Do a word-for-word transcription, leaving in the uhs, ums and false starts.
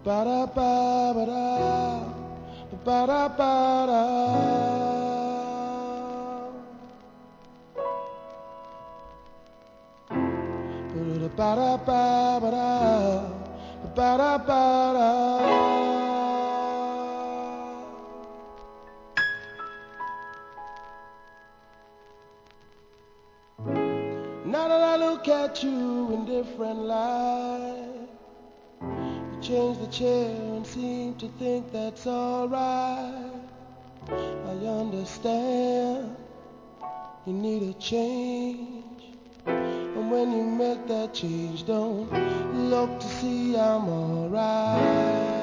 Ba da ba ba da, ba da ba da. Ba da ba ba da, ba da ba da. Now that I look at you in different light, you change the chair and seem to think that's alright. I understand you need a change, and when you make that change, don't look to see I'm alright.